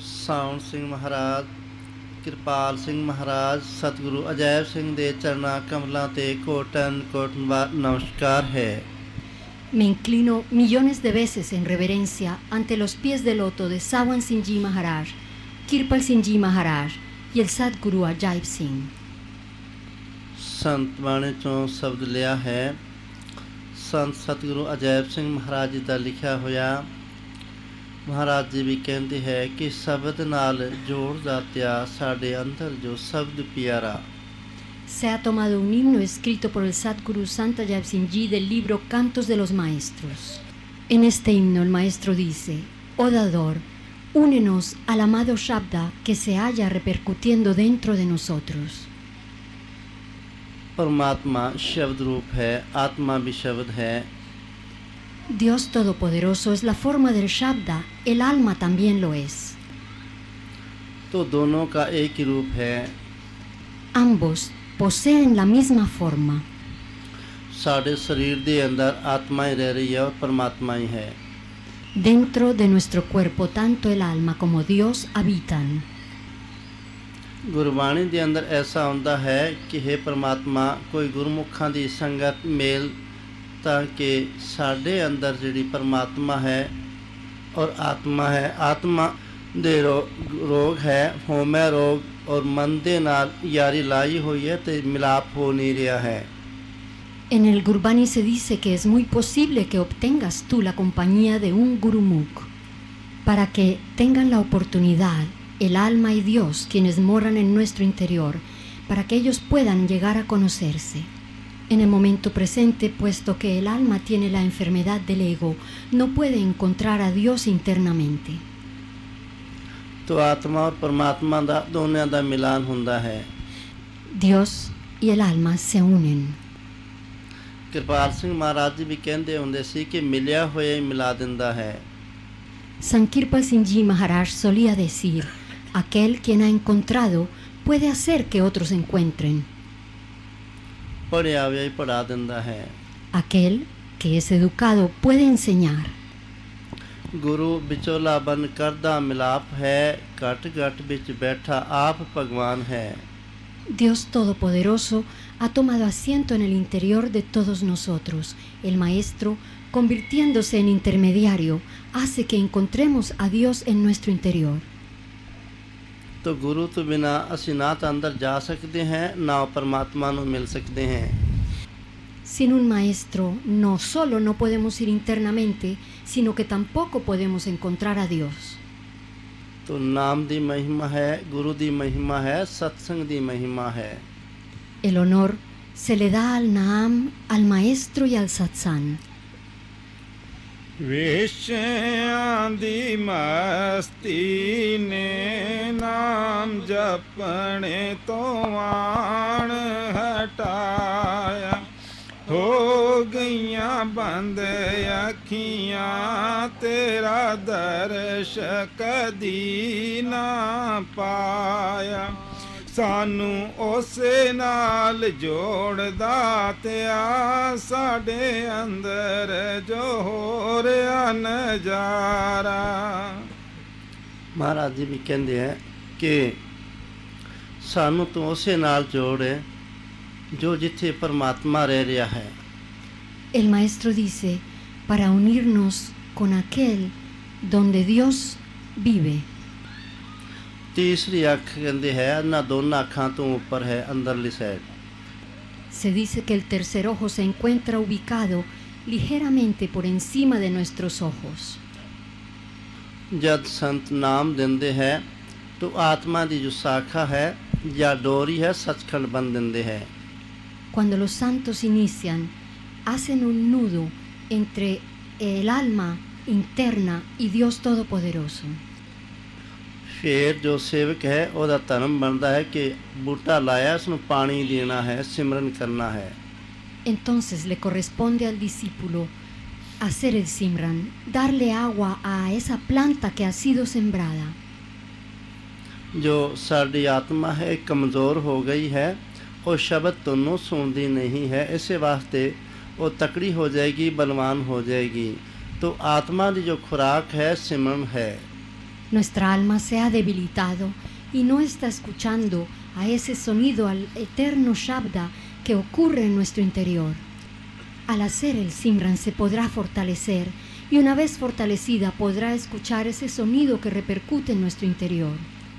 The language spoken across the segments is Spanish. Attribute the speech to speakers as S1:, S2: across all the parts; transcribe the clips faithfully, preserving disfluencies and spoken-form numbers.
S1: ਸਾਉਣ ਸਿੰਘ ਮਹਾਰਾਜ, ਕਿਰਪਾਲ ਸਿੰਘ ਮਹਾਰਾਜ, ਸਤਿਗੁਰੂ ਅਜੈਬ ਸਿੰਘ ਦੇ ਚਰਨਾਂ ਕਮਲਾਂ ਤੇ ਕੋਟਨ ਕੋਟਨ ਨਮਸਕਾਰ ਹੈ।
S2: Me inclino millones de veces en reverencia ante los pies de loto de Sawan Singh Ji Maharaj, Kirpal Singh Ji Maharaj y el Sadguru Ajaib Singh.
S1: ਸੰਤ ਬਾਣੀ ਚੋਂ ਸ਼ਬਦ ਲਿਆ ਹੈ। ਸੰਤ ਸਤਿਗੁਰੂ ਅਜੈਬ ਸਿੰਘ ਮਹਾਰਾਜ ਜੀ ਦਾ ਲਿਖਿਆ ਹੋਇਆ। ਮਹਾਰਾਜ ਜੀ ਵੀ ਕਹਿੰਦੇ ਹੈ ਕਿ ਸ਼ਬਦ ਨਾਲ ਜੋੜ ਦਾਤਿਆ ਸਾਡੇ ਅੰਦਰ ਜੋ ਸ਼ਬਦ ਪਿਆਰਾ।
S2: Se ha tomado un himno escrito por el Sadguru Sant Ajaib Singh Ji del libro Cantos de los Maestros. En este himno el maestro dice: Oh Dador, únenos al amado Shabda que se halla repercutiendo dentro de nosotros.
S1: परमात्मा शब्द रूप है, आत्मा भी शब्द है।
S2: Dios Todopoderoso es la forma del Shabda, el alma también lo es.
S1: तो दोनों का एक ही रूप है।
S2: Ambos poseen la misma forma.
S1: साढ़े शरीर दे अंदर आत्मा ही रह रही है और परमात्मा ही है।
S2: Dentro de nuestro cuerpo tanto el alma como Dios habitan.
S1: Gurbani ਦੇ ਅੰਦਰ ਐਸਾ ਹੁੰਦਾ ਹੈ ਕਿ हे ਪਰਮਾਤਮਾ ਕੋਈ ਗੁਰਮੁਖਾਂ ਦੀ ਸੰਗਤ ਮੇਲ ਤਾਂ ਕਿ ਸਾਡੇ ਅੰਦਰ ਜਿਹੜੀ ਪਰਮਾਤਮਾ ਹੈ ਔਰ ਆਤਮਾ ਹੈ, ਆਤਮਾ ਦੇ ਰੋਗ ਹੈ ਹੋਮੈ ਰੋਗ ਔਰ ਮਨ ਦੇ ਨਾਲ ਯਾਰੀ ਲਾਈ ਹੋਈ ਹੈ ਤੇ ਮਿਲਾਪ ਹੋ ਨਹੀਂ ਰਿਹਾ ਹੈ।
S2: En el Gurbani se dice que es muy posible que obtengas tú la compañía de un Gurumukh para que tengan la oportunidad el alma y Dios quienes moran en nuestro interior para que ellos puedan llegar a conocerse. En el momento presente, puesto que el alma tiene la enfermedad del ego, no puede encontrar a Dios internamente.
S1: तो आत्मा और परमात्मा ਦਾ ਦੋਨਾਂ ਦਾ ਮਿਲਾਨ ਹੁੰਦਾ ਹੈ।
S2: Dios y el alma se unen.
S1: Kirpal ਸਿੰਘ ਮਹਾਰਾਜ ਜੀ ਵੀ ਕਹਿੰਦੇ ਹੁੰਦੇ ਸੀ ਕਿ ਮਿਲਿਆ ਹੋਇਆ ਹੀ ਮਿਲਾ ਦਿੰਦਾ ਹੈ।
S2: San Kirpal Singh Ji Maharaj solía decir: aquel quien ha encontrado puede hacer que otros encuentren.
S1: ਪੜ੍ਹਿਆ ਹੋਇਆ ਹੀ ਪੜ੍ਹਾ ਦਿੰਦਾ ਹੈ।
S2: Aquel que es educado puede enseñar.
S1: ਗੁਰੂ ਵਿਚੋਲਾ ਬਨ ਕਰਦਾ ਮਿਲਾਪ ਹੈ, ਘਟ ਘਟ ਵਿੱਚ ਬੈਠਾ ਆਪ ਭਗਵਾਨ ਹੈ।
S2: Dios Todopoderoso ha tomado asiento en el interior de todos nosotros. El Maestro, convirtiéndose en intermediario, hace que encontremos a Dios en nuestro interior.
S1: तो गुरु तो बिना ਅਸੀਂ ਨਾ ਤਾਂ ਅੰਦਰ ਜਾ ਸਕਦੇ ਹਾਂ ਨਾ ਪਰਮਾਤਮਾ ਨੂੰ ਮਿਲ ਸਕਦੇ ਹਾਂ।
S2: Sin un maestro, no solo no podemos ir internamente, sino que tampoco podemos encontrar a Dios.
S1: तो नाम दी महिमा है, गुरु दी महिमा है, सत्संग दी महिमा है।
S2: El honor se le da al Naam, al maestro y al satsang.
S3: ਵਿਸ਼ਿਆਂ ਦੀ ਮਸਤੀ ਨੇ ਨਾਮ ਜਪਣੇ ਤੋਂ ਆਣ ਹਟਾਇਆ, ਹੋ ਗਈਆਂ ਬੰਦ ਅੱਖੀਆਂ ਤੇਰਾ ਦਰਸ਼ ਕਦੀ ਨਾ ਪਾਇਆ। ਸਾਨੂੰ ਉਸੇ ਨਾਲ ਜੋੜਦਾ ਤਿਆ ਸਾਡੇ ਅੰਦਰ ਜੋ ਹੋ ਰਿਹਾ ਨਜ਼ਾਰਾ।
S1: ਮਹਾਰਾਜ ਜੀ ਵੀ ਕਹਿੰਦੇ ਹੈ ਕਿ ਸਾਨੂੰ ਤੂੰ ਉਸੇ ਨਾਲ ਜੋੜ ਜੋ ਜਿੱਥੇ ਪਰਮਾਤਮਾ ਰਹਿ ਰਿਹਾ ਹੈ।
S2: El maestro dice para unirnos con aquel donde Dios vive.
S1: ਤੀਸਰੀ ਅੱਖ ਕਹਿੰਦੇ ਹੈ ਇਹਨਾਂ ਦੋਨਾਂ ਅੱਖਾਂ ਤੋਂ ਉੱਪਰ ਹੈ ਅੰਦਰਲੀ side.
S2: Se dice que el tercer ojo se encuentra ubicado ligeramente por encima de nuestros ojos.
S1: ਜਦ ਸੰਤ ਨਾਮ ਦਿੰਦੇ ਹੈ तो ਆਤਮਾ ਦੀ ਜੋ ਸ਼ਾਖਾ ਹੈ ਜਾਂ ਡੋਰੀ ਹੈ ਸੱਚਖੰਡ ਬੰਨ ਦਿੰਦੇ ਹੈ।
S2: Cuando los santos inician, hacen un nudo entre el alma interna y Dios Todopoderoso.
S1: ਫਿਰ ਜੋ ਸੇਵਕ ਹੈ ਉਹਦਾ ਧਰਮ ਬਣਦਾ ਹੈ ਕਿ ਬੂਟਾ ਲਾਇਆ ਉਸਨੂੰ ਪਾਣੀ ਦੇਣਾ ਹੈ, ਸਿਮਰਨ ਕਰਨਾ ਹੈ।
S2: Entonces le corresponde al discípulo hacer el simran, darle agua a esa planta que ha sido sembrada.
S1: ਜੋ ਸਾਡੀ ਆਤਮਾ ਹੈ ਕਮਜ਼ੋਰ ਹੋ ਗਈ ਹੈ, ਉਹ ਸ਼ਬਦ ਤੁਹਾਨੂੰ ਸੁਣਦੀ ਨਹੀਂ ਹੈ, ਇਸੇ ਵਾਸਤੇ ਉਹ ਤਕੜੀ ਹੋ ਜਾਏਗੀ, ਬਲਵਾਨ ਹੋ ਜਾਏਗੀ। तो आत्मा की जो खुराक है सिमरन है।
S2: Nuestra alma se ha debilitado y no está escuchando a ese sonido, al eterno Shabda que ocurre en nuestro interior. Al hacer el Simran se podrá fortalecer y una vez fortalecida podrá escuchar ese sonido que repercute en nuestro interior.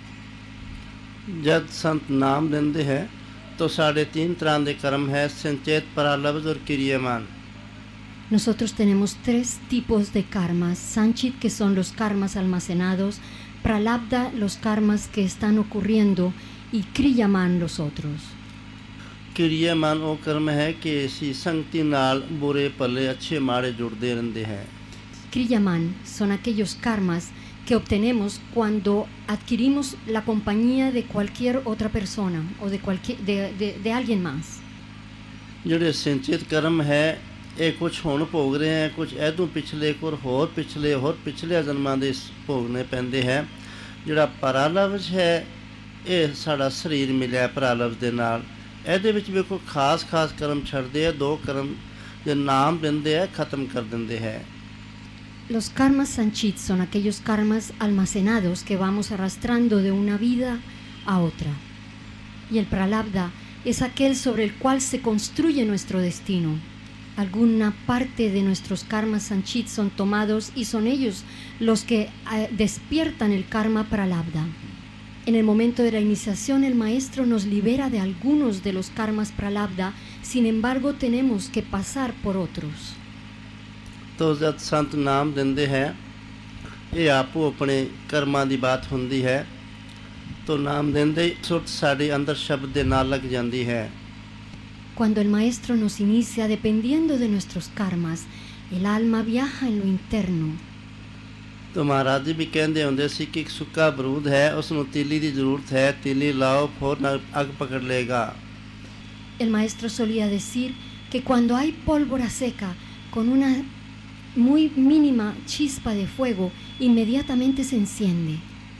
S1: जब संत नाम लेंदे है तो साढ़े तीन तरह के कर्म है संचेत परालब्ध और क्रियमान.
S2: Nosotros tenemos tres tipos de karmas: Sanchit, que son los karmas almacenados; Pralabdha, los karmas que están ocurriendo; y Kriyaman, los otros.
S1: क्रियमान वो कर्म है कि इसी संगति नाल बुरे भले अच्छे माड़े जुड़ते रहते हैं.
S2: Kriyaman son aquellos karmas que obtenemos cuando adquirimos la compañía de cualquier otra persona o de, cualquier, de, de, de alguien más.
S1: ਜਿਹੜੇ ਸੰਚਿਤ ਕਰਮ ਹੈ ਇਹ ਕੁਝ ਹੁਣ ਭੋਗ ਰਹੇ ਹੈ, ਕੁਝ ਇਹਦੋਂ ਪਿਛਲੇ ਕੁਝ ਹੋਰ ਪਿਛਲੇ ਹੋਰ ਪਿਛਲੇ ਜਨਮਾਂ ਦੇ ਭੋਗਨੇ ਪੈਂਦੇ ਹੈ. ਜਿਹੜਾ ਪਰਾਲਬਜ ਹੈ ਇਹ ਸਾਡਾ ਸਰੀਰ ਮਿਲਿਆ ਪਰਾਲਬਜ ਦੇ ਨਾਲ. ਇਹਦੇ ਵਿੱਚ ਵੀ ਕੋਈ ਖਾਸ ਖਾਸ ਕਰਮ ਛੱਡਦੇ ਆ, ਦੋ ਕਰਮ ਜੇ ਨਾਮ ਦਿੰਦੇ ਆ ਖਤਮ ਕਰ ਦਿੰਦੇ ਹੈ.
S2: Los karmas sanchit son aquellos karmas almacenados que vamos arrastrando de una vida a otra. Y el pralabdha es aquel sobre el cual se construye nuestro destino. Alguna parte de nuestros karmas sanchit son tomados y son ellos los que eh, despiertan el karma pralabdha. En el momento de la iniciación el maestro nos libera de algunos de los karmas pralabdha, sin embargo tenemos que pasar por otros.
S1: ਤੋ ਜਦ ਸੰਤ ਨਾਮ ਦਿੰਦੇ ਹੈ ਇਹ ਆਪੋ ਆਪਣੇ ਕਰਮਾਂ ਦੀ ਬਾਤ ਹੁੰਦੀ ਹੈ. ਤੋ ਨਾਮ ਦਿੰਦੇ ਸੁਰਤ ਸਾਡੇ ਅੰਦਰ ਸ਼ਬਦ ਦੇ ਨਾਲ ਲੱਗ ਜਾਂਦੀ ਹੈ.
S2: Cuando el maestro nos inicia, dependiendo de nuestros karmas, el alma viaja en lo interno.
S1: ਤੋ ਮਹਾਰਾਜ ਜੀ ਵੀ ਕਹਿੰਦੇ ਹੁੰਦੇ ਸੀ ਕਿ ਇੱਕ ਸੁੱਕਾ ਬਰੂਦ ਹੈ, ਉਸ ਨੂੰ ਤੀਲੀ ਦੀ ਜ਼ਰੂਰਤ ਹੈ, ਤੀਲੀ ਲਾਓ ਫੌਰਨ ਅੱਗ ਪਕੜ ਲਏਗਾ.
S2: El maestro solía decir que cuando hay pólvora seca con una muy mínima chispa de fuego, inmediatamente se enciende.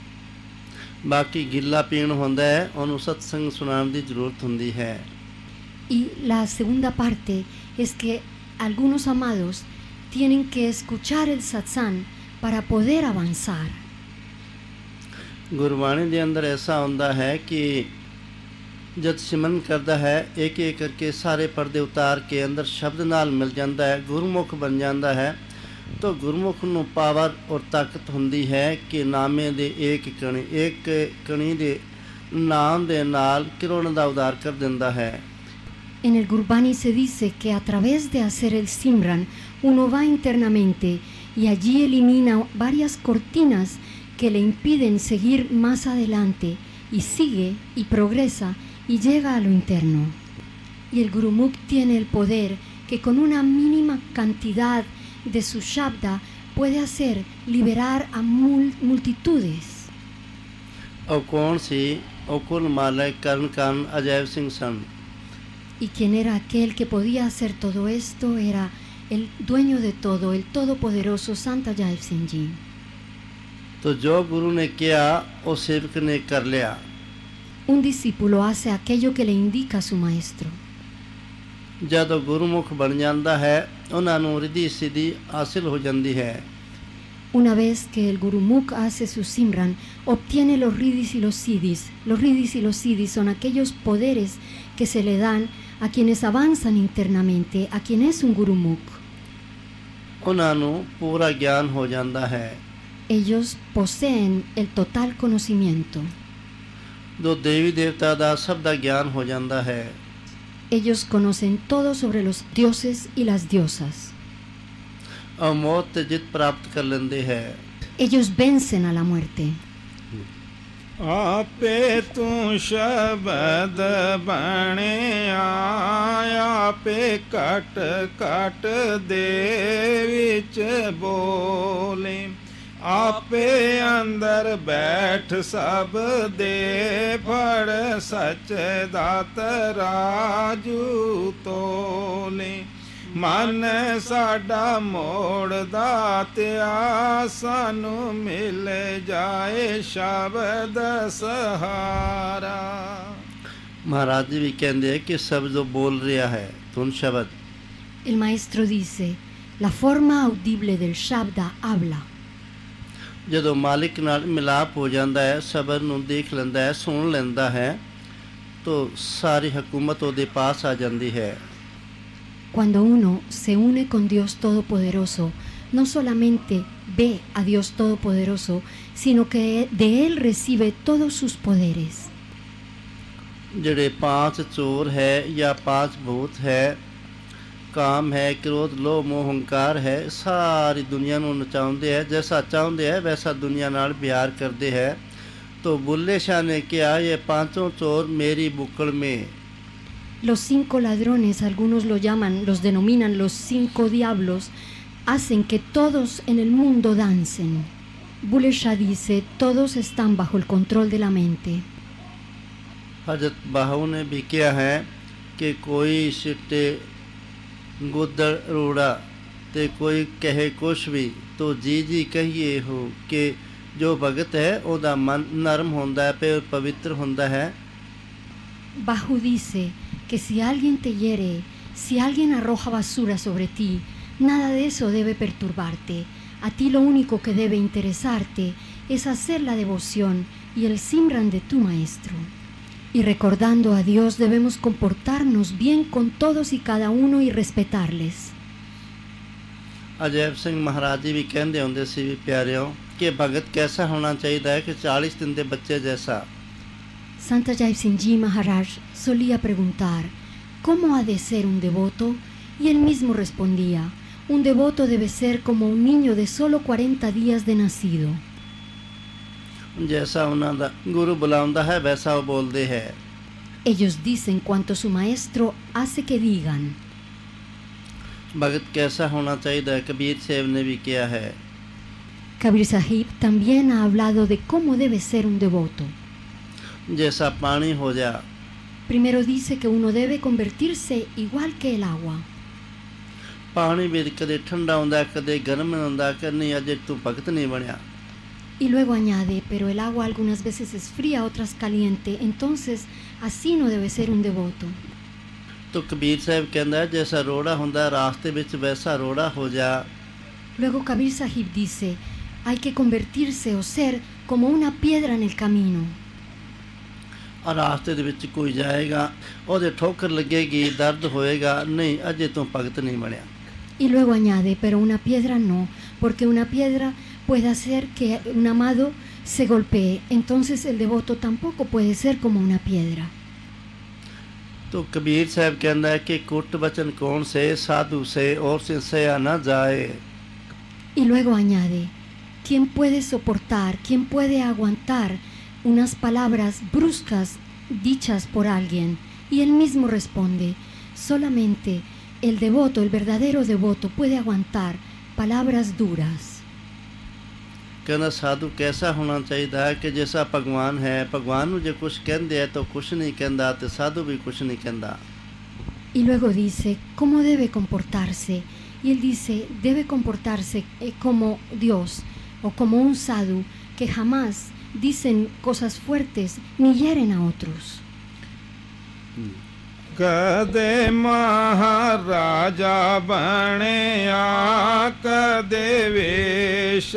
S1: ਬਾਕੀ ਗਿੱਲਾ ਪੀਣ ਹੁੰਦਾ ਹੈ, ਉਹਨੂੰ ਸਤਸੰਗ ਸੁਣਾਉਣ ਦੀ ਜ਼ਰੂਰਤ ਹੁੰਦੀ ਹੈ.
S2: Y la segunda parte es que algunos amados tienen que escuchar el satsang para poder avanzar.
S1: Gurbani ਦੇ ਅੰਦਰ ਐਸਾ ਹੁੰਦਾ ਹੈ ਕਿ ਜਦ ਸਿਮਰਨ ਕਰਦਾ ਹੈ ਇੱਕ ਇੱਕ ਕਰਕੇ ਸਾਰੇ ਪਰਦੇ ਉਤਾਰ ਕੇ ਅੰਦਰ ਸ਼ਬਦ ਨਾਲ ਮਿਲ ਜਾਂਦਾ ਹੈ, ਗੁਰਮੁਖ ਬਣ ਜਾਂਦਾ ਹੈ. तो गुरमुख ਨੂੰ ਪਾਵਰ ਔਰ ਤਾਕਤ ਹੁੰਦੀ ਹੈ ਕਿ ਨਾਮੇ ਦੇ ਇੱਕ ਕਣੀ ਇੱਕ ਕਣੀ ਦੇ ਨਾਮ ਦੇ ਨਾਲ ਕਿਰਨ ਦਾ ਉਦਾਰ ਕਰ ਦਿੰਦਾ ਹੈ.
S2: En el Gurbani se dice que a través de hacer el Simran uno va internamente y allí elimina varias cortinas que le impiden seguir más adelante y sigue y progresa y llega a lo interno. Y el Gurumukh tiene el poder que con una mínima cantidad de su Shabda puede hacer liberar a mul multitudes.
S1: ਉਹ ਕੌਣ ਸੀ? ਉਹ ਕੁਲ ਮਾਲਕ ਕਰਨ ਕਾਰਨ ਅਜੈਬ ਸਿੰਘ ਸਨ.
S2: Y quien era aquel que podía hacer todo esto era el dueño de todo, el todopoderoso Sant Ajaib Singh Ji.
S1: तो जो गुरु ने किया वो सेवक ने कर लिया.
S2: Un discípulo hace aquello que le indica a su maestro.
S1: ਜਦੋਂ ਗੁਰਮੁਖ ਬਣ ਜਾਂਦਾ ਹੈ ਉਹਨਾਂ ਨੂੰ ਰਿੱਧੀ ਸਿੱਧੀ ਹਾਸਿਲ ਹੋ ਜਾਂਦੀ ਹੈ.
S2: Una vez que el Gurumukh hace su Simran, obtiene los Riddhis y los Siddhis. Los Riddhis y los Siddhis son aquellos poderes que se le dan a quienes avanzan internamente, a quien es un Gurumukh.
S1: ਉਹਨਾਂ ਨੂੰ ਪੂਰਾ ਗਿਆਨ ਹੋ ਜਾਂਦਾ ਹੈ.
S2: Ellos poseen el total conocimiento.
S1: ਜੋ ਦੇਵੀ ਦੇਵਤਾ ਦਾ ਸਭ ਦਾ ਗਿਆਨ ਹੋ ਜਾਂਦਾ ਹੈ.
S2: Ellos conocen todo sobre los dioses y las diosas.
S1: और मौत ते जित प्राप्त कर लेंदे है.
S2: Ellos vencen a la muerte.
S3: आपे तू शब्द बणिया आपे कट कट दे विच बोले आपे अंदर बैठ सब दे फड़ सच दात राजू तोले मन साडा मोड़दा त्या सानू मिल जाए शब्द सहारा.
S1: महाराज जी भी कहते हैं कि सब जो बोल रहा है धुन शब्द.
S2: El maestro dice, la forma audible del Shabda habla.
S1: ਜਦੋਂ ਮਾਲਿਕ ਨਾਲ ਮਿਲਾਪ ਹੋ ਜਾਂਦਾ ਹੈ, ਸਬਰ ਨੂੰ ਦੇਖ ਲੈਂਦਾ ਹੈ, ਸੁਣ ਲੈਂਦਾ ਹੈ, ਤਾਂ ਸਾਰੀ ਹਕੂਮਤ ਉਹਦੇ ਪਾਸ ਆ ਜਾਂਦੀ ਹੈ।
S2: Cuando uno se une con Dios Todopoderoso, no solamente ve a Dios Todopoderoso, sino que de Él recibe todos sus poderes.
S1: ਜਿਹੜੇ ਪਾਂਚ ਚੋਰ ਹੈ ਜਾਂ ਪਾਂਚ ਭੂਤ ਹੈ, ਕਾਮ ਹੈ, ਕ੍ਰੋਧ, ਲੋਭ, ਮੋਹ, ਹੰਕਾਰ ਹੈ, ਸਾਰੀ ਦੁਨੀਆ ਨੂੰ ਨਚਾਉਂਦੇ ਹੈ। ਜੈਸਾ ਚਾਹੁੰਦੇ ਹੈ ਵੈਸਾ ਦੁਨੀਆ ਨਾਲ ਵਿਹਾਰ ਕਰਦੇ ਹੈ। तो बुल्ले शाह ने किया, ये पांचों चोर मेरी बुक्कड़ में।
S2: Los cinco ladrones, algunos lo llaman, los denominan los cinco diablos, hacen que todos en el mundo dancen. Bulle Shah dice, todos están bajo el control de la mente.
S1: हजरत बाहू ने भी किया है कि कोई सिट्टे गुदड़ रूड़ा ते कोई कहे कुछ भी, तो जी जी कहिए हो कि जो भगत है ਉਹਦਾ ਮਨ ਨਰਮ ਹੁੰਦਾ ਹੈ ਤੇ ਪਵਿੱਤਰ ਹੁੰਦਾ ਹੈ।
S2: Bahu dice que si alguien te hiere, si alguien arroja basura sobre ti, nada de eso debe perturbarte. A ti lo único que debe interesarte es hacer la devoción y el simran de tu maestro. Y recordando a Dios debemos comportarnos bien con todos y cada uno y respetarles.
S1: Ajaib ਸਿੰਘ ਮਹਾਰਾਜ ਜੀ ਵੀ ਕਹਿੰਦੇ ਹੁੰਦੇ ਸੀ ਵੀ ਪਿਆਰਿਓ ਕਿ ਭਗਤ ਕੈਸਾ ਹੋਣਾ ਚਾਹੀਦਾ ਹੈ ਕਿ ਚਾਲੀਸ ਦਿਨ ਦੇ ਬੱਚੇ ਜੈਸਾ।
S2: Santa Jai Singh Ji Maharaj solía preguntar, ¿cómo ha de ser un devoto? Y él mismo respondía, un devoto debe ser como un niño de solo cuarenta días de nacido.
S1: ਜੈਸਾ ਉਹਨਾਂ ਦਾ ਗੁਰੂ ਬੁਲਾਉਂਦਾ ਹੈ ਵੈਸਾ ਉਹ ਬੋਲਦੇ ਹੈ।
S2: Ellos dicen cuanto su maestro hace que digan.
S1: भगत कैसा होना चाहिए, कबीर साहब ने भी किया है।
S2: Kabir Sahib también ha hablado de cómo debe ser un devoto.
S1: जैसा पानी हो जा।
S2: Primero dice que uno debe convertirse igual que el agua.
S1: पानी भी कदे ठंडा होंदा कदे गर्म होंदा, करनी अजे तू भगत नहीं बनया।
S2: Y luego añade, pero el agua algunas veces es fría, otras caliente, entonces así no debe ser un devoto.
S1: तो कबीर साहब कहता है जैसा रोड़ा होंदा रास्ते विच वैसा रोड़ा हो जा।
S2: Luego Kabir Sahib dice, hay que convertirse o ser como una piedra en el camino.
S1: और रास्ते दे विच कोई जाएगा ओदे ठोकर लगेगी, दर्द होएगा, नहीं अजे तू भगत नहीं बनया।
S2: Y luego añade, pero una piedra no, porque una piedra puede hacer que un amado se golpee, entonces el devoto tampoco puede ser como una piedra.
S1: तो कबीर साहब कहता है कि कुट वचन कौन से साधु से और से सया न जाए।
S2: Y luego añade, ¿quién puede soportar, quién puede aguantar unas palabras bruscas dichas por alguien? Y él mismo responde, solamente el devoto, el verdadero devoto puede aguantar palabras duras.
S1: कहना साधु कैसा होना चाहिए है कि जैसा भगवान है, भगवान ਨੂੰ ਜੇ ਕੁਛ ਕਹਿੰਦੇ ਹੈ ਤਾਂ ਕੁਛ ਨਹੀਂ ਕਹਿੰਦਾ ਤੇ ਸਾਧੂ ਵੀ ਕੁਛ ਨਹੀਂ ਕਹਿੰਦਾ।
S2: Y luego dice, ¿cómo debe comportarse? Y él dice, debe comportarse como Dios o como un sadhu que jamás dicen cosas fuertes ni hieren a otros.
S3: ਕਦੇ ਮਹਾਰਾਜਾ ਬਣਿਆ, ਕਦੇ ਵੇਸ਼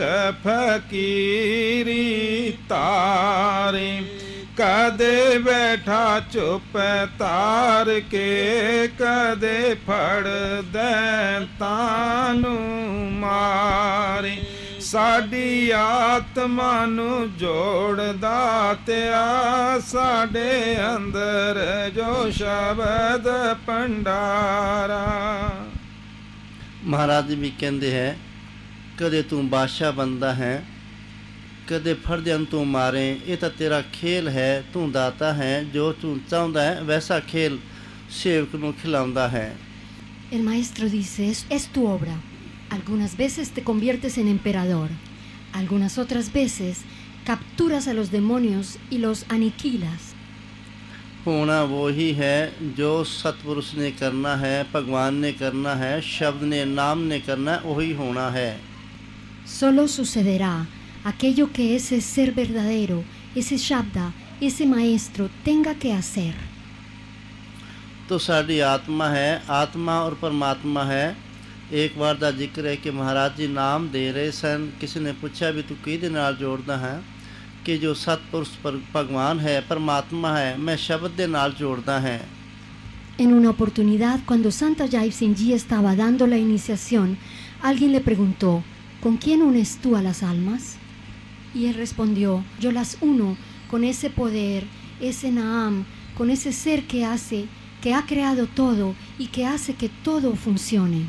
S3: ਫਕੀਰੀ ਤਾਰੇ, ਕਦੇ ਬੈਠਾ ਚੁੱਪ ਤਾਰ ਕੇ, ਕਦੇ ਫੜਦੈ ਤਾਨੂੰ ਮਾਰੇ। ਸਾਡੀ ਆਤਮਾ ਨੂੰ ਜੋੜਦਾ ਤਿਆ, ਸਾਡੇ ਅੰਦਰ ਜੋ ਸ਼ਬਦ ਭੰਡਾਰਾ।
S1: ਮਹਾਰਾਜ ਜੀ ਵੀ ਕਹਿੰਦੇ ਹੈ ਕਦੇ ਤੂੰ ਬਾਦਸ਼ਾਹ ਬਣਦਾ ਹੈ, ਕਦੇ ਫੜਦਿਆਂ ਤੂੰ ਮਾਰੇ, ਇਹ ਤਾਂ ਤੇਰਾ ਖੇਲ ਹੈ, ਤੂੰ ਦਾਤਾ ਹੈ, ਜੋ ਤੂੰ ਚਾਹੁੰਦਾ ਹੈ ਵੈਸਾ ਖੇਲ ਸੇਵਕ ਨੂੰ ਖਿਲਾਉਂਦਾ ਹੈ।
S2: El maestro dice, es, es tu obra. Algunas veces te conviertes en emperador, algunas otras veces capturas a los demonios y los aniquilas.
S1: होना वो ही है जो सतपुरुष ने करना है, भगवान ने करना है, शब्द ने नाम ने करना है, वही होना है।
S2: Solo sucederá aquello que ese ser verdadero, ese Shabda, ese maestro tenga que hacer.
S1: तो साड़ी आत्मा है, आत्मा और परमात्मा है, ਇੱਕ ਵਾਰ ਦਾ ਜ਼ਿਕਰ ਹੈ ਕਿ ਮਹਾਰਾਜ ਜੀ ਨਾਮ ਦੇ ਰਹੇ ਸਨ। ਕਿਸੇ ਨੇ ਪੁੱਛਿਆ ਵੀ ਤੂੰ ਕਿਹਦੇ ਨਾਲ ਜੋੜਦਾ ਹੈ? ਕਿ ਜੋ ਸਤਪੁਰਸ਼ ਪਰ ਭਗਵਾਨ ਹੈ, ਪਰਮਾਤਮਾ ਹੈ, ਮੈਂ ਸ਼ਬਦ ਦੇ ਨਾਲ ਜੋੜਦਾ ਹੈ।
S2: En una oportunidad, cuando Santa Jai Singh Ji estaba dando la iniciación, alguien le preguntó, ¿con quién unes tú a las almas? Y él respondió, yo las uno con ese poder, ese Naam, con ese ser que hace, que ha creado todo y que hace que todo funcione.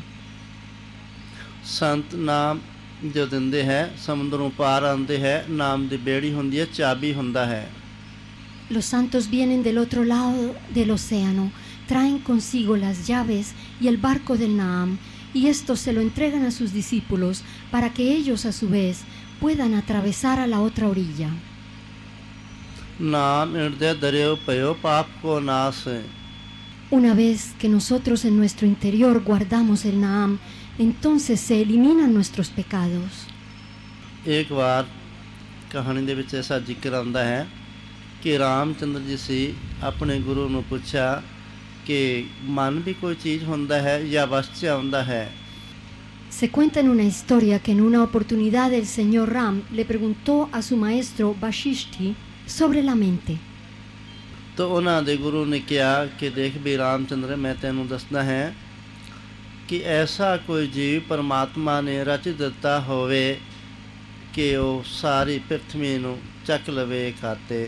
S1: ਸੰਤ ਨਾਮ ਜੋ ਦਿੰਦੇ ਹੈ, ਸਮੁੰਦਰੋਂ ਪਾਰ ਆਉਂਦੇ ਹੈ, ਨਾਮ ਦੀ ਬੇੜੀ ਹੁੰਦੀ ਹੈ, ਚਾਬੀ ਹੁੰਦਾ ਹੈ।
S2: Los santos vienen del otro lado del océano, traen consigo las llaves y el barco del Naam, y esto se lo entregan a sus discípulos para que ellos a su vez puedan atravesar a la otra orilla.
S1: ਨਾਮ ਹਿਰਦੇ ਦਰਿਓ ਪਇਓ ਪਾਪ ਕੋ ਨਾਸ।
S2: Una vez que nosotros en nuestro interior guardamos el Naam, entonces se eliminan nuestros pecados.
S1: ਇੱਕ ਵਾਰ ਕਹਾਣੀ ਦੇ ਵਿੱਚ ਐਸਾ ਜ਼ਿਕਰ ਆਉਂਦਾ ਹੈ ਕਿ ਰਾਮਚੰਦਰ ਜੀ ਸੀ, ਆਪਣੇ ਗੁਰੂ ਨੂੰ ਪੁੱਛਿਆ ਕਿ ਮਨ ਵੀ ਕੋਈ ਚੀਜ਼ ਹੁੰਦਾ ਹੈ ਜਾਂ ਵਸ 'ਚ ਆਉਂਦਾ ਹੈ।
S2: Se cuenta en una historia que en una oportunidad el señor Ram le preguntó a su maestro Vashishti sobre la mente.
S1: ਤਾਂ ਉਹਨਾਂ ਦੇ ਗੁਰੂ ਨੇ ਕਿਹਾ ਕਿ ਦੇਖ ਵੀ ਰਾਮਚੰਦਰ, ਮੈਂ ਤੈਨੂੰ ਦੱਸਦਾ ਹੈ ਕਿ ਐਸਾ ਕੋਈ ਜੀਵ ਪਰਮਾਤਮਾ ਨੇ ਰਚ ਦਿੱਤਾ ਹੋਵੇ ਕਿ ਉਹ ਸਾਰੀ ਪ੍ਰਿਥਵੀ ਨੂੰ ਚੱਕ ਲਵੇ ਖਾਤੇ।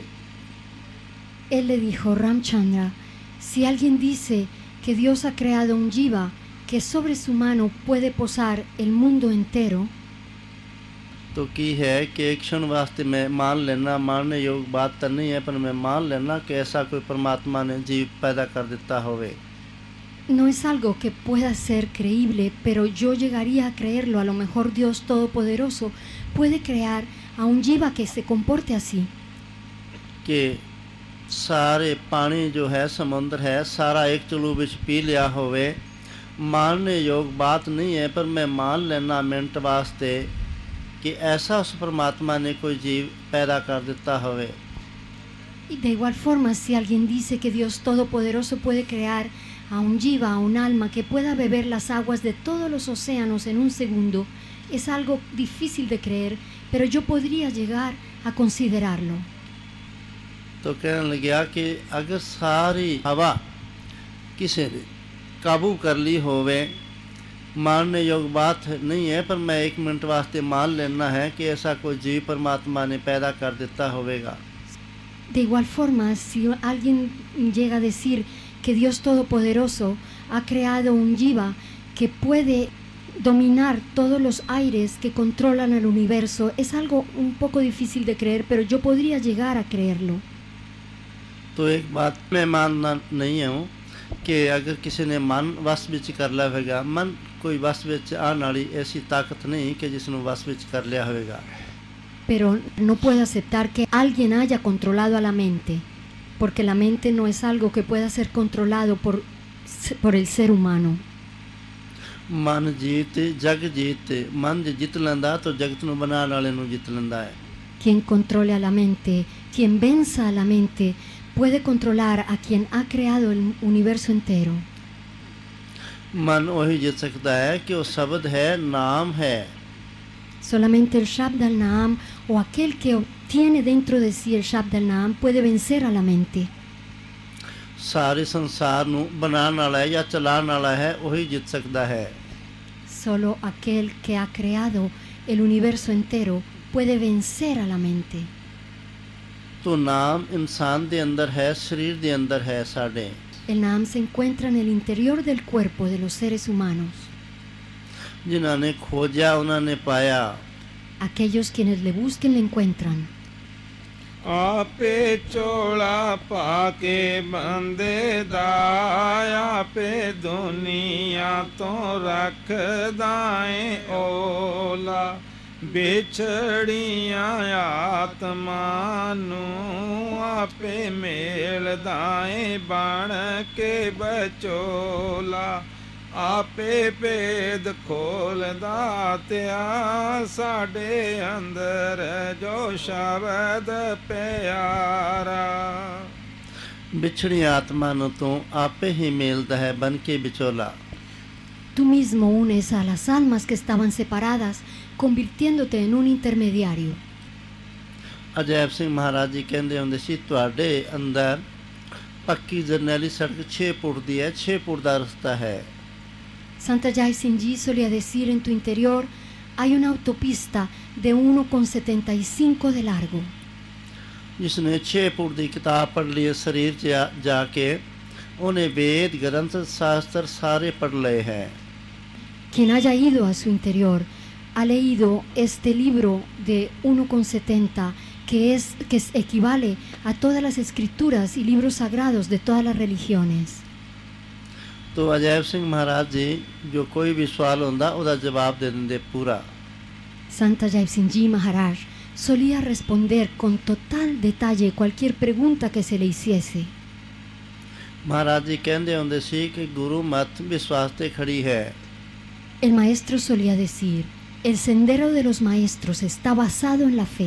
S2: Él le dijo, Ramchandra, si alguien dice que Dios ha creado un jiva que sobre su mano puede posar el mundo entero,
S1: तो की है कि एक क्षण वास्ते मैं मान लेना, मानने योग बात तो नहीं है, पर मैं मान लेना कि ऐसा कोई परमात्मा ने जीव पैदा कर देता होवे।
S2: no es algo que pueda ser creíble, pero yo llegaría a creerlo. A lo mejor Dios Todopoderoso puede crear a un jiva que se comporte así.
S1: कि सारे पानी जो है, समुद्र है, सारा एक चलू विच पी लिया होवे, मानने योग बात नहीं है, पर मैं मान लेना मिनट वास्ते कि ऐसा उस परमात्मा ने कोई जीव पैदा कर देता होवे।
S2: Y de igual forma, si alguien dice que Dios Todopoderoso puede crear a un jiva, a un alma que pueda beber las aguas de todos los océanos en un segundo, es algo difícil de creer, pero yo podría llegar a considerarlo.
S1: तो कहने लगा कि अगर सारी हवा किसी ने काबू कर ली होवे, मानने योग बात नहीं है, पर मैं एक मिनट वास्ते मान लेना है कि ऐसा कोई जीव परमात्मा ने पैदा कर देता होवेगा।
S2: De igual forma, si alguien llega a decir que Dios Todopoderoso ha creado un jiva que puede dominar todos los aires que controlan el universo, es algo un poco difícil de creer, pero yo podría llegar a creerlo.
S1: तो एक बात मैं मानना नहीं हूँ कि अगर किसी ने मन वस विच कर लिया होगा, मन कोई वस विच आने वाली ऐसी ताकत नहीं कि जिसनों वस विच कर लिया होगा।
S2: Pero no puedo aceptar que alguien haya controlado a la mente, porque la mente no es algo que pueda ser controlado por, por el ser humano.
S1: मन जीत जग जीत, मन जे जित लैंदा तो जगत नूं बनाउण वाले नूं जित लैंदा है।
S2: Quien controle a la mente, quien venza a la mente, puede controlar a quien ha creado el universo entero.
S1: मन वही जित सकता है कि वो शब्द है, नाम है।
S2: Solamente el Shabd al-Naam o aquel que obtiene dentro de sí el Shabd al-Naam puede vencer a la mente.
S1: सारे संसार नूं बनाउण वाला है या चलाउण वाला है, वही जित सकता है।
S2: Solo aquel que ha creado el universo entero puede vencer a la mente.
S1: तो नाम इंसान दे अंदर है, शरीर दे अंदर है साडे।
S2: El Naam se encuentra en el interior del cuerpo de los seres humanos.
S1: जिन्हां ने खोजा उन्हां ने पाया।
S2: Aquellos quienes le busquen le encuentran.
S3: आपे चोला पाके बंदे दा, आपे दुनिया तो रख दाए ओला, बिछड़ियां आत्मा नूं आपे मेल दाए बन के बचोला, आपे भेद खोलदा त्या साडे अंदर जो शब्द प्यारा।
S1: बिछड़ी आत्मा ਨੂੰ ਤੋਂ ਆਪੇ ਹੀ ਮੇਲਦਾ ਹੈ ਬਨ ਕੇ ਵਿਚੋਲਾ।
S2: tú mismo unes a las almas que estaban separadas, convirtiéndote en un intermediario.
S1: Ajaib ਸਿੰਘ ਮਹਾਰਾਜ ਜੀ ਕਹਿੰਦੇ ਹੁੰਦੇ ਸੀ ਤੁਹਾਡੇ ਅੰਦਰ ਪੱਕੀ ਜਰਨੈਲੀ ਸੜਕ ਛੇ ਫੁੱਟ ਦੀ ਹੈ, ਛੇ ਫੁੱਟ ਦਾ ਰਸਤਾ ਹੈ।
S2: Santa Yaisin Ji solía decir, en tu interior hay una autopista de uno coma setenta y cinco de largo.
S1: ਜਿਸਨੇ ਛੇ ਫੁੱਟ ਦੀ ਕਿਤਾਬ ਪੜ੍ਹ ਲਈ ਹੈ ਸਰੀਰ 'ਚ ਜਾ- ਜਾ ਕੇ ਉਹਨੇ ਵੇਦ ਗ੍ਰੰਥ ਸ਼ਾਸਤਰ ਸਾਰੇ ਪੜ੍ਹ ਲਏ ਹੈ।
S2: Quien haya ido a su interior ha leído este libro de uno coma setenta que es que es- equivale a todas las escrituras y libros sagrados de todas las religiones.
S1: ਤੋ ਅਜੈਬ ਸਿੰਘ ਮਹਾਰਾਜ ਜੀ ਜੋ ਕੋਈ ਵੀ ਸਵਾਲ ਹੁੰਦਾ ਉਹਦਾ ਜਵਾਬ ਦੇ ਦਿੰਦੇ ਪੂਰਾ।
S2: Santa Yaisin Ji Maharaj solía responder con total detalle cualquier pregunta que se le hiciese.
S1: Maharaj ਜੀ ਕਹਿੰਦੇ ਹੁੰਦੇ ਸੀ ਕਿ ਗੁਰੂ ਮਤ ਵਿਸ਼ਵਾਸ ਤੇ ਖੜੀ ਹੈ।
S2: El maestro solía decir, el sendero de los maestros está basado en la fe.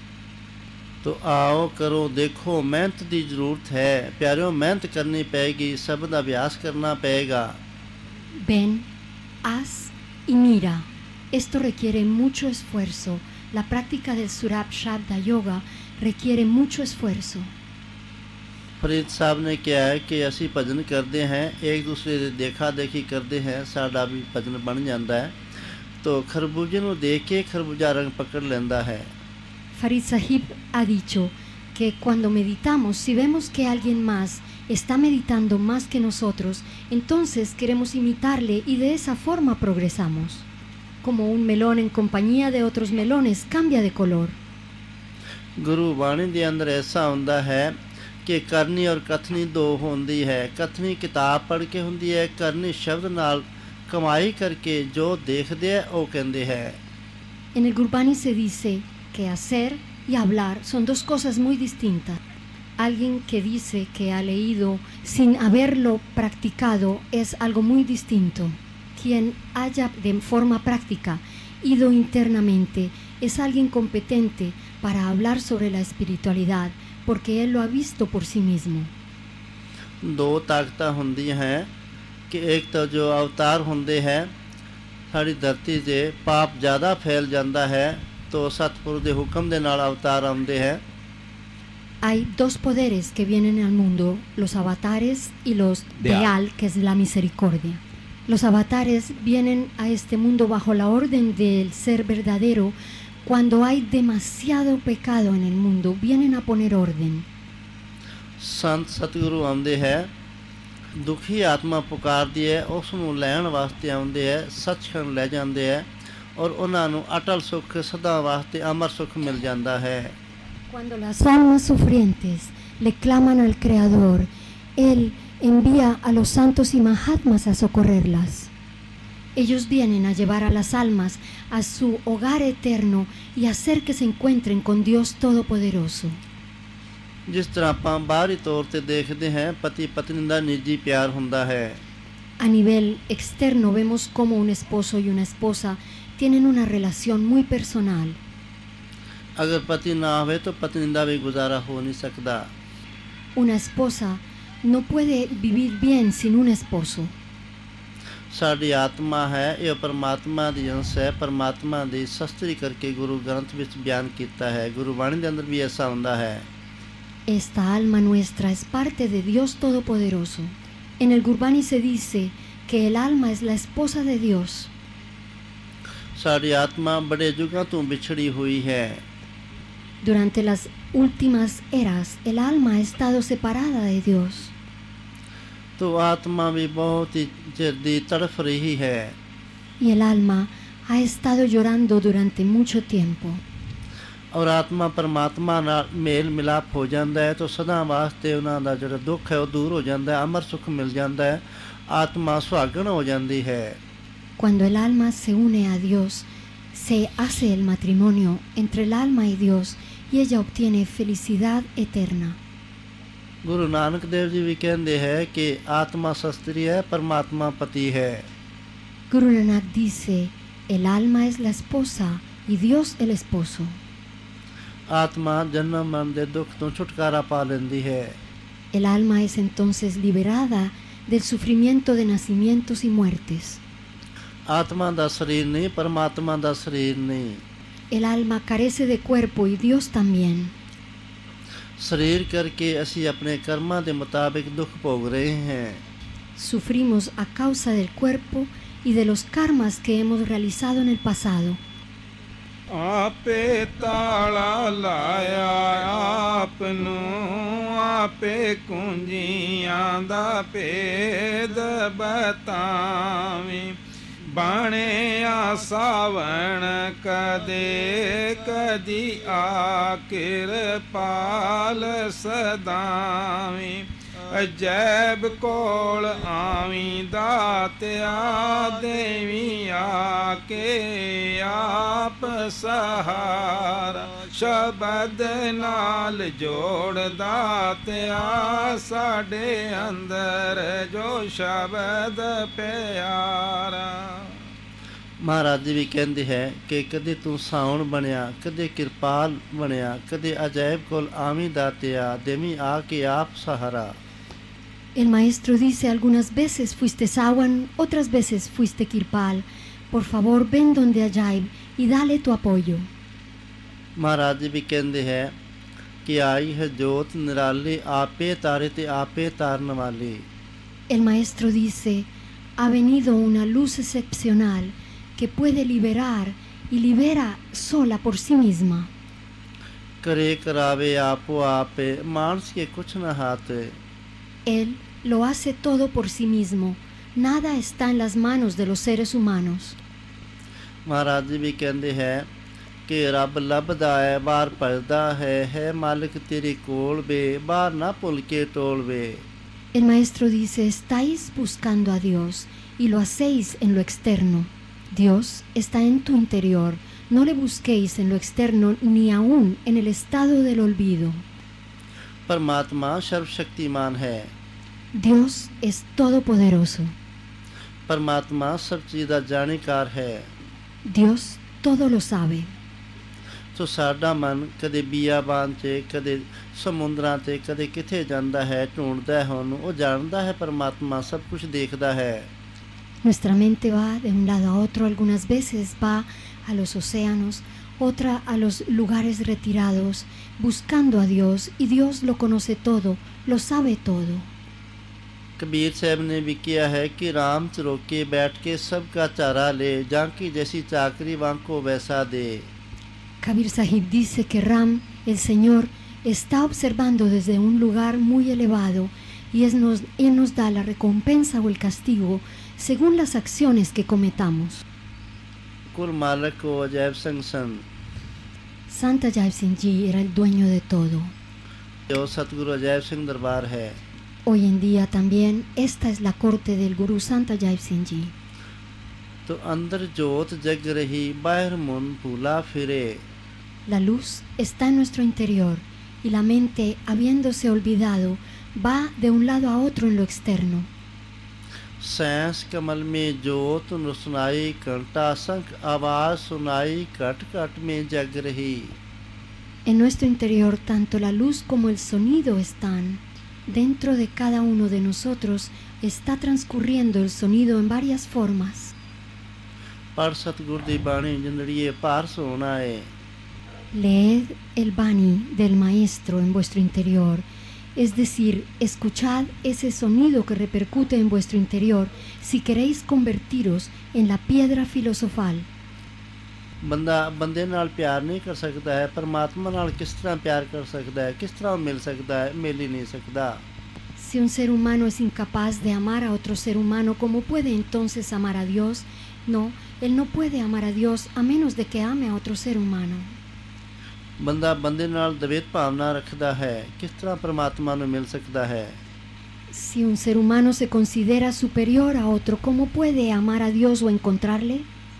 S1: ਤੋ ਆਓ ਕਰੋ ਦੇਖੋ ਮਿਹਨਤ ਦੀ ਜ਼ਰੂਰਤ ਹੈ ਪਿਆਰਿਓ, ਮਿਹਨਤ ਕਰਨੀ ਪਏਗੀ, ਸਭ ਦਾ ਅਭਿਆਸ ਕਰਨਾ ਪਏਗਾ।
S2: Ven, haz y mira. Esto requiere mucho esfuerzo. La práctica del Surab Shabda Yoga requiere mucho esfuerzo.
S1: Farid ਸਾਹਿਬ ਨੇ ਕਿਹਾ ਹੈ ਕਿ ਅਸੀਂ ਭਜਨ ਕਰਦੇ ਹਾਂ, ਇੱਕ ਦੂਸਰੇ ਦੇ ਦੇਖਾ ਦੇਖੀ ਕਰਦੇ ਹਾਂ, ਸਾਡਾ ਵੀ ਭਜਨ ਬਣ ਜਾਂਦਾ ਹੈ। ਤੋ ਖਰਬੂਜੇ ਨੂੰ ਦੇਖ ਕੇ ਖਰਬੂਜਾ ਰੰਗ ਪਕੜ ਲੈਂਦਾ ਹੈ।
S2: Farid Sahib ha dicho que cuando meditamos, si vemos que alguien más está meditando más que nosotros, entonces queremos imitarle y de esa forma progresamos. Como un melón en compañía de otros melones cambia de color.
S1: ਗੁਰੂ ਬਾਣੀ ਦੇ ਅੰਦਰ ਐਸਾ ਹੁੰਦਾ ਹੈ ਕਿ ਕਰਨੀ ਔਰ ਕਥਨੀ ਦੋ ਹੁੰਦੀ ਹੈ। ਕਥਨੀ ਕਿਤਾਬ ਪੜ੍ਹ ਕੇ ਹੁੰਦੀ ਹੈ, ਕਰਨੀ ਸ਼ਬਦ ਨਾਲ ਕਮਾਈ ਕਰਕੇ ਜੋ ਦੇਖਦੇ ਹੈ ਉਹ ਕਹਿੰਦੇ ਹੈ।
S2: En el Gurbani se dice que hacer y hablar son dos cosas muy distintas. Alguien que dice que ha leído sin haberlo practicado es algo muy distinto. Quien haya de forma práctica ido internamente es alguien competente para hablar sobre la espiritualidad porque él lo ha visto por sí mismo.
S1: ਦੋ ਤਾਕਤਾਂ ਹੁੰਦੀਆਂ ਹੈ ਕਿ ਇੱਕ ਤਾਂ ਜੋ ਅਵਤਾਰ ਹੁੰਦੇ ਹੈ ਸਾਡੀ ਧਰਤੀ 'ਤੇ ਪਾਪ ਜ਼ਿਆਦਾ ਫੈਲ ਜਾਂਦਾ ਹੈ ਤੋ ਸਤਿਗੁਰੂ ਦੇ ਹੁਕਮ ਦੇ ਨਾਲ ਅਵਤਾਰ ਆਉਂਦੇ ਹੈ।
S2: Hay dos poderes que vienen al mundo, los avatares y los Deal, que es la misericordia. Los avatares vienen a este mundo bajo la orden del ser verdadero. Cuando hay demasiado pecado en el mundo, vienen a poner orden.
S1: ਸੰਤ ਸਤਿਗੁਰੂ ਆਉਂਦੇ ਹੈ, ਦੁਖੀ ਆਤਮਾ ਪੁਕਾਰਦੀ ਹੈ, ਉਸ ਨੂੰ ਲੈਣ ਵਾਸਤੇ ਆਉਂਦੇ ਹੈ, ਸੱਚਖੰਡ ਲੈ ਜਾਂਦੇ ਹੈ ਔਰ ਉਹਨਾਂ ਨੂੰ ਅਟਲ ਸੁੱਖ ਸਦਾ ਵਾਸਤੇ ਅਮਰ ਸੁੱਖ ਮਿਲ ਜਾਂਦਾ ਹੈ।
S2: Cuando las almas sufrientes le claman al Creador, Él envía a los santos y mahatmas a socorrerlas. Ellos vienen a llevar a las almas a su hogar eterno y hacer que se encuentren con Dios Todopoderoso.
S1: ਜਿਸ ਤਰ੍ਹਾਂ ਆਪਾਂ ਬਾਹਰੀ ਤੌਰ ਤੇ ਦੇਖਦੇ ਹਾਂ ਪਤੀ ਪਤਨੀ ਦਾ ਨਿੱਜੀ ਪਿਆਰ ਹੁੰਦਾ ਹੈ।
S2: A nivel externo vemos como un esposo y una esposa tienen una relación muy personal.
S1: ਅਗਰ ਪਤੀ ਨਾ ਹੋਵੇ ਤਾਂ ਪਤਨੀ ਦਾ ਵੀ ਗੁਜ਼ਾਰਾ ਹੋ ਨਹੀਂ ਸਕਦਾ।
S2: Una esposa no puede vivir bien sin un esposo.
S1: ਸਾਡੀ ਆਤਮਾ ਹੈ ਇਹ ਪਰਮਾਤਮਾ ਦੀ ਅੰਸ਼ ਹੈ। ਪਰਮਾਤਮਾ ਦੀ ਸ਼ਸਤਰੀ ਕਰਕੇ ਗੁਰੂ ਗ੍ਰੰਥ ਵਿੱਚ ਬਿਆਨ ਕੀਤਾ ਹੈ। ਗੁਰਬਾਣੀ ਦੇ ਅੰਦਰ ਵੀ ਐਸਾ ਹੁੰਦਾ ਹੈ।
S2: Esta alma nuestra es parte de Dios Todopoderoso. En el Gurbani se dice que el alma es la esposa de Dios.
S1: ਸਾਡੀ ਆਤਮਾ ਬੜੇ ਯੁਗਾਂ ਤੋਂ ਵਿਛੜੀ ਹੋਈ ਹੈ।
S2: Durante las últimas eras, el alma ha estado separada de Dios.
S1: ਤੋ ਆਤਮਾ ਵੀ ਬਹੁਤ ਹੀ ਚਿਰ ਦੀ ਤੜਫ ਰਹੀ ਹੈ।
S2: Y el alma ha estado llorando durante mucho tiempo.
S1: ਔਰ ਆਤਮਾ ਪਰਮਾਤਮਾ ਨਾਲ ਮੇਲ ਮਿਲਾਪ ਹੋ ਜਾਂਦਾ ਹੈ ਤਾਂ ਸਦਾ ਵਾਸਤੇ ਉਹਨਾਂ ਦਾ ਜਿਹੜਾ ਦੁੱਖ ਹੈ ਉਹ ਦੂਰ ਹੋ ਜਾਂਦਾ ਹੈ, ਅਮਰ ਸੁੱਖ ਮਿਲ ਜਾਂਦਾ ਹੈ, ਆਤਮਾ ਸੁਹਾਗਣ ਹੋ ਜਾਂਦੀ ਹੈ।
S2: Cuando el alma se une a Dios, se hace el matrimonio entre el alma y Dios y ella obtiene felicidad eterna.
S1: Guru ਨਾਨਕ ਦੇਵ ਜੀ ਵੀ ਕਹਿੰਦੇ ਹੈ ਕਿ ਆਤਮਾ ਸ਼ਸਤਰੀ ਹੈ, ਪਰਮਾਤਮਾ ਪਤੀ ਹੈ।
S2: Guru Nanak dice, el alma es la esposa y Dios el esposo.
S1: ਆਤਮਾ ਜਨਮ ਮਰਨ ਦੇ ਦੁੱਖ ਤੋਂ ਛੁਟਕਾਰਾ ਪਾ ਲੈਂਦੀ ਹੈ।
S2: El alma es entonces liberada del sufrimiento de nacimientos y muertes.
S1: ਆਤਮਾ ਦਾ ਸਰੀਰ ਨਹੀਂ, ਪਰਮਾਤਮਾ ਦਾ ਸਰੀਰ ਨਹੀਂ।
S2: El alma carece de cuerpo y Dios también.
S1: ਸਰੀਰ ਕਰਕੇ ਅਸੀਂ ਆਪਣੇ ਕਰਮਾਂ ਦੇ ਮੁਤਾਬਿਕ ਦੁੱਖ ਭੋਗ ਰਹੇ ਹਾਂ।
S2: Sufrimos a causa del cuerpo y de los karmas que hemos realizado en el pasado.
S3: ਆਪੇ ਤਾਲਾ ਲਾਇਆ ਆਪ ਨੂੰ, ਆਪੇ ਕੁੰਜੀਆਂ ਦਾ ਭੇਦ ਬਤਾਵੀਂ। ਬਣਿਆ ਸਾਵਣ ਕਦੇ ਕਦੀ ਆ ਕਿਰਪਾਲ ਸਦਾਵੀਂ। ਅਜੈਬ ਕੋਲ ਆਵੀਂ ਦਾਤਿਆ ਦੇਵੀ ਆ ਕੇ ਆਪ ਸਹਾਰਾ। ਸ਼ਬਦ ਨਾਲ ਜੋੜ ਦਾਤਿਆ ਸਾਡੇ ਅੰਦਰ ਜੋ ਸ਼ਬਦ ਪਿਆਰਾ।
S1: ਮਹਾਰਾਜ ਜੀ ਵੀ ਕਹਿੰਦੇ ਹੈ ਕਿ ਕਦੇ ਤੂੰ ਸਾਉਣ ਬਣਿਆ, ਕਦੇ ਕਿਰਪਾਲ ਬਣਿਆ, ਕਦੇ ਅਜਾਇਬ ਕੋਲ ਆਵੀਂ ਦਾਤਿਆ ਦੇਵੀ ਆ ਕੇ ਆਪ ਸਹਾਰਾ।
S2: El maestro dice, algunas veces fuiste Sawan, otras veces fuiste Kirpal. Por favor, ven donde Ajaib y dale tu apoyo.
S1: Maharaj ਜੀ ਵੀ ਕਹਿੰਦੇ ਹੈ ਕਿ ਆਈ ਹੈ ਜੋਤ ਨਿਰਾਲੀ, ਆਪੇ ਤਾਰੇ ਤੇ ਆਪੇ ਤਾਰਨ ਵਾਲੀ।
S2: El maestro dice, ha venido una luz excepcional que puede liberar y libera sola por sí misma.
S1: ਕਰੇ ਕਰਾਵੇ ਆਪੋ ਆਪੇ, ਮਾਨਸ ਕੇ ਕੁਛ ਨਾ ਹਾਥੇ।
S2: Él lo hace todo por sí mismo. Nada está en las manos de los seres humanos.
S1: Maharaj ਜੀ ਵੀ ਕਹਿੰਦੇ ਹੈ ਕਿ ਰੱਬ ਲੱਭਦਾ ਹੈ, ਬਾਹਰ ਭਜਦਾ ਹੈ, ਹੈ ਮਾਲਿਕ ਤੇਰੇ ਕੋਲ ਵੇ, ਬਾਹਰ ਨਾ ਭੁੱਲ ਕੇ toll way.
S2: El maestro dice, estáis buscando a Dios y lo hacéis en lo externo. Dios está en tu interior. No le busquéis en lo externo ni aún en el estado del olvido.
S1: ਪਰਮਾਤਮਾ ਸਰਵ ਸ਼ਕਤੀਮਾਨ ਹੈ।
S2: Dios es todopoderoso.
S1: ਪਰਮਾਤਮਾ ਸਭ ਚੀਜ਼ ਦਾ ਜਾਣਕਾਰ ਹੈ।
S2: Dios todo lo sabe.
S1: ਸੋ ਸਾਡਾ ਮਨ ਕਦੇ ਬੀਆਬਾਨ 'ਚ, ਕਦੇ ਸਮੁੰਦਰਾਂ 'ਤੇ, ਕਦੇ ਕਿੱਥੇ ਜਾਂਦਾ ਹੈ, ਢੂੰਡਦਾ ਹੈ ਉਹਨੂੰ। ਉਹ ਜਾਣਦਾ ਹੈ ਪਰਮਾਤਮਾ ਸਭ ਕੁਝ ਦੇਖਦਾ ਹੈ।
S2: Nuestra mente va de un lado a otro, algunas veces va a los océanos, otra a los lugares retirados, buscando a Dios, y Dios lo conoce todo, lo sabe todo.
S1: Kabir साहब ने भी किया है कि राम च रोके बैठ के सबका चारा ले, जांकी जैसी चाकरी वांको वैसा दे।
S2: Kabir Sahib dice que Ram, el Señor, está observando desde un lugar muy elevado y es nos, Él nos da la recompensa o el castigo según las acciones que cometamos.
S1: कुल मालक को अजैब संग सन।
S2: Sant Ajaib Singh Ji era el dueño de todo.
S1: जो सतगुरु अजैब सिंह दरबार है।
S2: Hoy en día también esta es la corte del Guru Sant Ajaib Singh Ji.
S1: तो अंदर जोत जग रही, बाहर मन भूला फिरे।
S2: La luz está en nuestro interior y la mente, habiéndose olvidado, va de un lado a otro en lo externo.
S1: सैंस कमल में जोत न सुनाई, घंटा संख आवाज सुनाई, घट घट में जग रही।
S2: En nuestro interior tanto la luz como el sonido están. Dentro de cada uno de nosotros está transcurriendo el sonido en varias formas.
S1: पढ़ सतगुर दी बाणी जिंदड़िए पार सोना है।
S2: Leed el Bani del Maestro en vuestro interior, es decir, escuchad ese sonido que repercute en vuestro interior si queréis convertiros en la piedra filosofal.
S1: ਬੰਦਾ ਬੰਦੇ ਨਾਲ ਪਿਆਰ ਨਹੀਂ ਕਰ ਸਕਦਾ ਹੈ, ਪਰਮਾਤਮਾ ਨਾਲ ਕਿਸ ਤਰ੍ਹਾਂ ਪਿਆਰ ਕਰ ਸਕਦਾ ਹੈ, ਕਿਸ ਤਰ੍ਹਾਂ ਮਿਲ ਸਕਦਾ ਹੈ? ਮਿਲ ਹੀ ਨਹੀਂ ਸਕਦਾ।
S2: Si un ser humano es incapaz de amar a otro ser humano, ¿cómo puede entonces amar a Dios? No, él no puede amar a Dios a menos de que ame a otro ser humano.
S1: ਬੰਦਾ ਬੰਦੇ ਨਾਲ ਦਵੇਤ ਭਾਵਨਾ ਰੱਖਦਾ ਹੈ, ਕਿਸ ਤਰ੍ਹਾਂ ਪਰਮਾਤਮਾ ਨੂੰ ਮਿਲ ਸਕਦਾ ਹੈ?
S2: Si un ser humano se considera superior a otro, ¿cómo puede amar a Dios o encontrarle?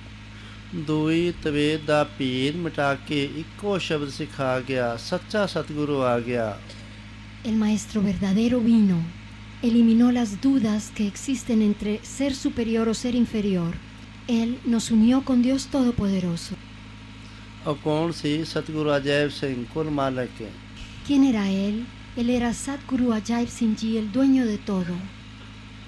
S1: ਦੋਈ ਤਵੇਦ ਦਾ ਭੇਦ ਮਿਟਾ ਕੇ ਇੱਕੋ ਸ਼ਬਦ ਸਿਖਾ ਗਿਆ, ਸੱਚਾ ਸਤਿਗੁਰੂ ਆ ਗਿਆ।
S2: El maestro verdadero vino, eliminó las dudas que existen entre ser superior o ser inferior. Él nos unió con Dios Todopoderoso.
S1: और कौन सी? सतगुरु अजैब सिंह कुल मालिक।
S2: ¿Quién era él? Él era Satguru Ajaib Singh Ji, el dueño de todo.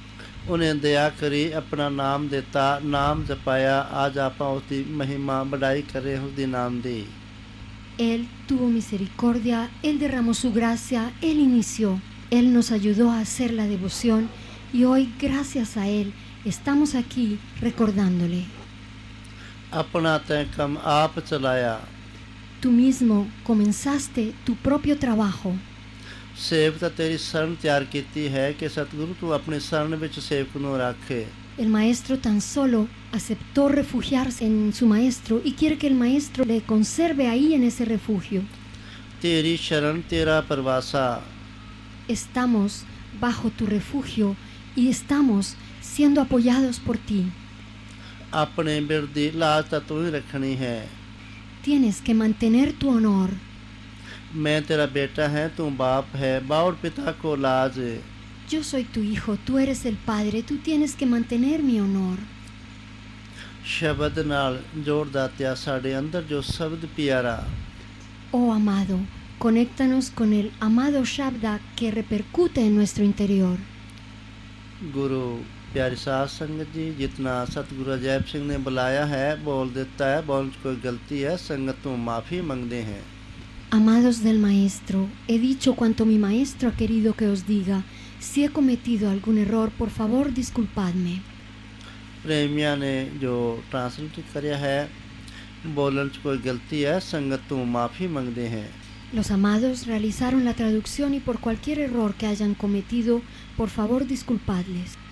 S1: उन्हें दया करी अपना नाम देता नाम जपाया आज आप उसकी महिमा बढ़ाई करें उसकी नाम दी
S2: Él tuvo misericordia, Él derramó su gracia, Él inició, Él nos ayudó a hacer la devoción y hoy gracias a Él estamos aquí recordándole.
S1: अपना तय कम आप चलाया
S2: Tú mismo comenzaste tu propio trabajo.
S1: सेवक तेरी शरण तैयार की है कि सतगुरु तू अपने शरण विच सेवक नूं रखे
S2: El maestro tan solo aceptó refugiarse en su maestro y quiere que el maestro le conserve ahí en ese refugio.
S1: तेरी शरण तेरा परवासा
S2: Estamos bajo tu refugio y estamos siendo apoyados por ti.
S1: अपने बिरदी लाज ता तू ही रखनी है
S2: Tienes que mantener tu honor.
S1: मैं तेरा बेटा है तू बाप है बाउर पिता को लाज
S2: Yo soy tu hijo, tú eres el padre, tú tienes que mantener mi honor.
S1: शब्द नाल जोड़ दात्या साडे अंदर जो शब्द प्यारा
S2: Oh amado, conéctanos con el amado Shabda que repercute en nuestro interior.
S1: गुरु प्यारी साध संगत जी जितना सतगुरु अजैब सिंह ने बुलाया है बोल देता है बोल कोई गलती है संगत तो माफ़ी मांगते हैं
S2: Amados del maestro, he dicho cuanto mi maestro ha querido que os diga. Si he cometido algún error, por favor disculpadme.
S1: प्रेमिया ने जो ट्रांसलेट कराया है बोलन च कोई गलती है संगत तो माफ़ी मांगते हैं
S2: Los amados realizaron la traducción y por cualquier error que hayan cometido, por favor disculpadles.